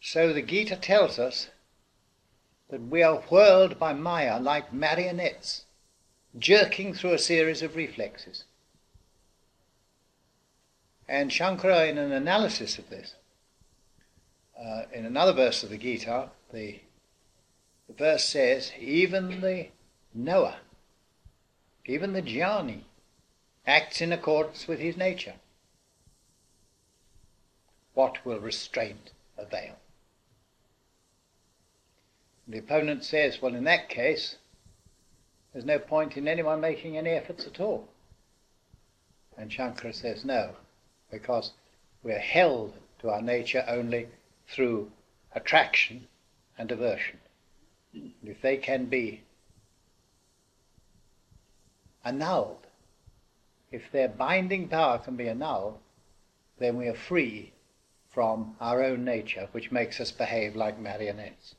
So the Gita tells us that we are whirled by Maya like marionettes, jerking through a series of reflexes. And Shankara, in an analysis of this, in another verse of the Gita, the verse says, even the knower, even the jnani, acts in accordance with his nature. What will restraint avail? The opponent says, well, in that case, there's no point in anyone making any efforts at all. And Shankara says, no, because we're held to our nature only through attraction and aversion. And if they can be annulled, if their binding power can be annulled, then we are free from our own nature, which makes us behave like marionettes.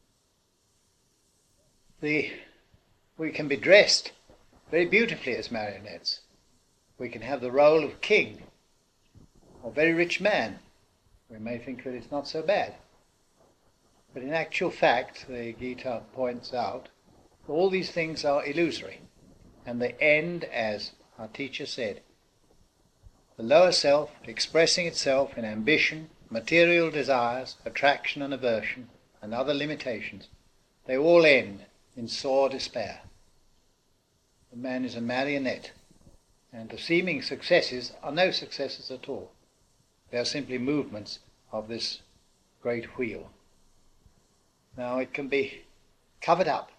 We can be dressed very beautifully as marionettes. We can have the role of king or very rich man. We may think that it's not so bad. But in actual fact, the Gita points out, all these things are illusory. And they end, as our teacher said, the lower self expressing itself in ambition, material desires, attraction and aversion, and other limitations. They all end in sore despair. The man is a marionette, and the seeming successes are no successes at all. They are simply movements of this great wheel. Now it can be covered up.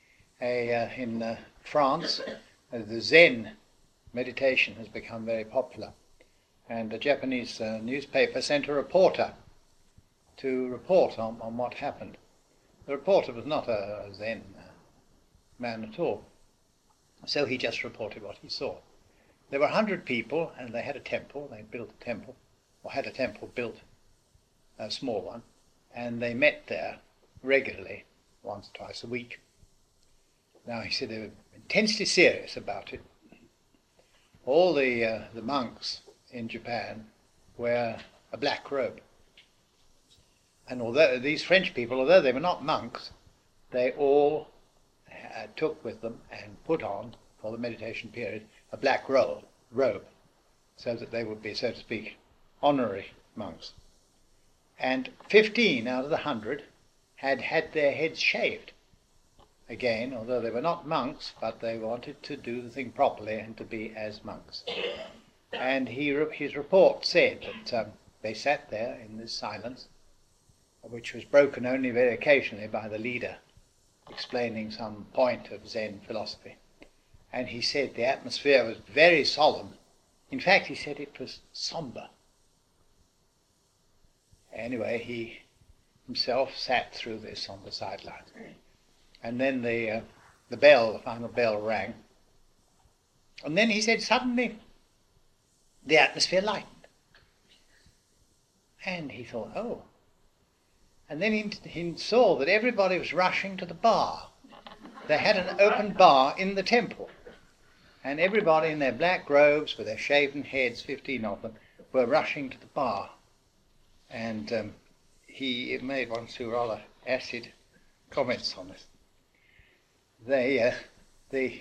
In France, the Zen meditation has become very popular, and a Japanese newspaper sent a reporter to report on what happened. The reporter was not a Zen man at all, so he just reported what he saw. There were 100 people, and they had a temple. They built a temple, or had a temple built, a small one, and they met there regularly, once, twice a week. Now, he said they were intensely serious about it. All the monks in Japan wear a black robe. And although these French people, although they were not monks, they all took with them and put on, for the meditation period, a black robe, so that they would be, so to speak, honorary monks. And 15 out of the 100 had had their heads shaved. Again, although they were not monks, but they wanted to do the thing properly and to be as monks. And his report said that they sat there in this silence, which was broken only very occasionally by the leader explaining some point of Zen philosophy. And he said the atmosphere was very solemn. In fact, he said it was somber. Anyway, he himself sat through this on the sidelines. And then the final bell rang. And then he said suddenly the atmosphere lightened. And he thought, oh. And then he saw that everybody was rushing to the bar. They had an open bar in the temple. And everybody in their black robes with their shaven heads, 15 of them, were rushing to the bar. And he made one or two rather acid comments on this. The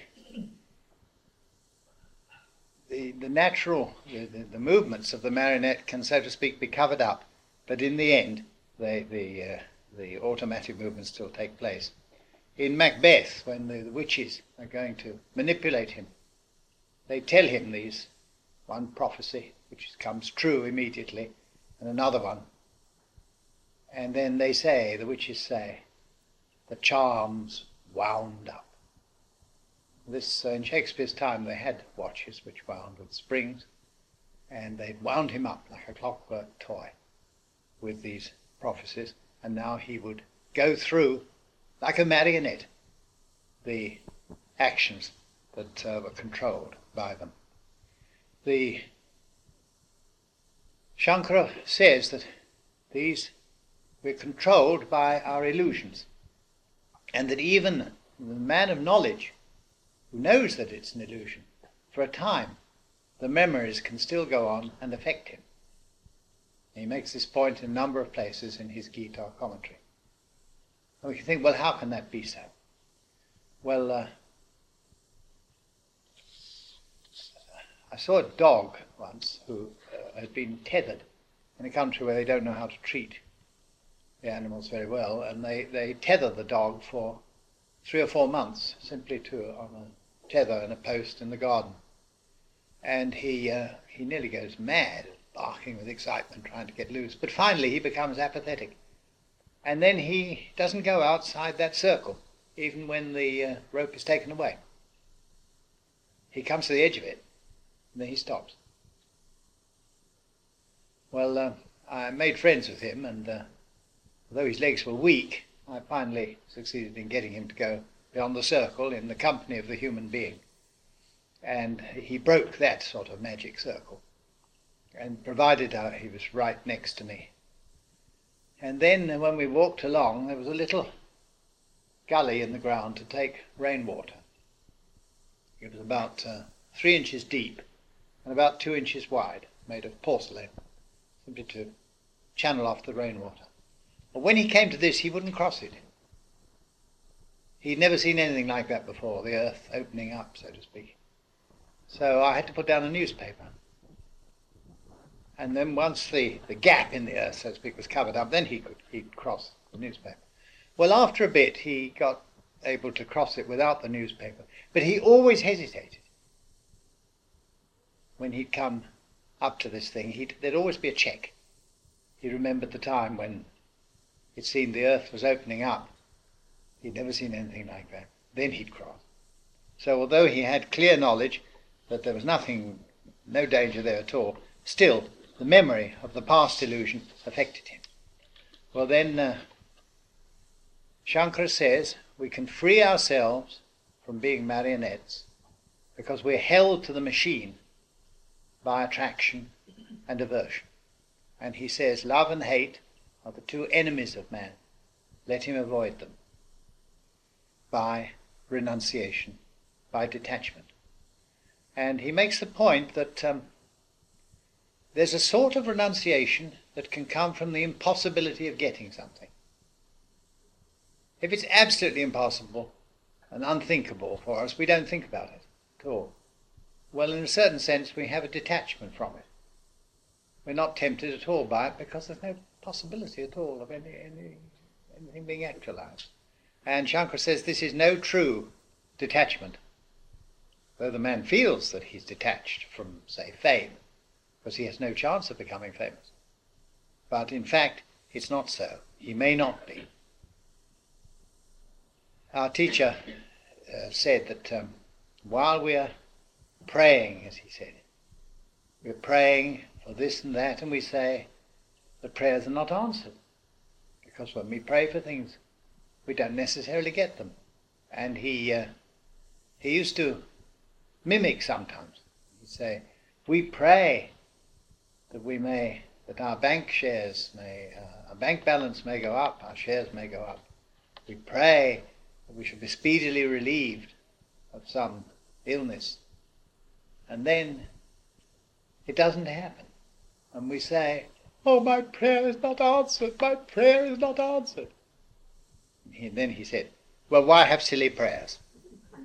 natural, the movements of the marionette can, so to speak, be covered up, but in the end, the automatic movements still take place. In Macbeth, when the witches are going to manipulate him, they tell him one prophecy, which comes true immediately, and another one. And then the witches say, the charm's wound up. This, in Shakespeare's time, they had watches which wound with springs, and they wound him up like a clockwork toy with these prophecies, and now he would go through, like a marionette, the actions that were controlled by them. The Shankara says that we're controlled by our illusions, and that even the man of knowledge who knows that it's an illusion, for a time the memories can still go on and affect him. He makes this point in a number of places in his Gita commentary. And we can think, well, how can that be so? Well, I saw a dog once who had been tethered in a country where they don't know how to treat the animals very well, and they tether the dog for 3 or 4 months simply on a tether and a post in the garden. And he nearly goes mad, barking with excitement, trying to get loose. But finally he becomes apathetic. And then he doesn't go outside that circle, even when the rope is taken away. He comes to the edge of it, and then he stops. Well, I made friends with him, and although his legs were weak, I finally succeeded in getting him to go beyond the circle in the company of the human being. And he broke that sort of magic circle, and provided he was right next to me. And then when we walked along, there was a little gully in the ground to take rainwater. It was about 3 inches deep and about 2 inches wide, made of porcelain, simply to channel off the rainwater. But when he came to this, he wouldn't cross it. He'd never seen anything like that before, the earth opening up, so to speak. So I had to put down a newspaper. And then once the gap in the earth, so to speak, was covered up, then he'd cross the newspaper. Well, after a bit, he got able to cross it without the newspaper. But he always hesitated. When he'd come up to this thing, there'd always be a check. He remembered the time when it seemed the earth was opening up. He'd never seen anything like that. Then he'd cross. So although he had clear knowledge that there was no danger there at all, still the memory of the past illusion affected him. Well then, Shankara says we can free ourselves from being marionettes because we're held to the machine by attraction and aversion. And he says love and hate are the two enemies of man. Let him avoid them by renunciation, by detachment. And he makes the point that there's a sort of renunciation that can come from the impossibility of getting something. If it's absolutely impossible and unthinkable for us, we don't think about it at all. Well, in a certain sense, we have a detachment from it. We're not tempted at all by it because there's no possibility at all of anything being actualized. And Shankara says this is no true detachment, though the man feels that he's detached from, say, fame, because he has no chance of becoming famous. But in fact, it's not so. He may not be. Our teacher said that while we are praying, as he said, we're praying for this and that, and we say the prayers are not answered. Because when we pray for things, we don't necessarily get them. And he used to mimic sometimes. He'd say, we pray that our bank shares our bank balance may go up, our shares may go up. We pray that we should be speedily relieved of some illness. And then it doesn't happen. And we say, oh, my prayer is not answered, my prayer is not answered. And then he said, well, why have silly prayers?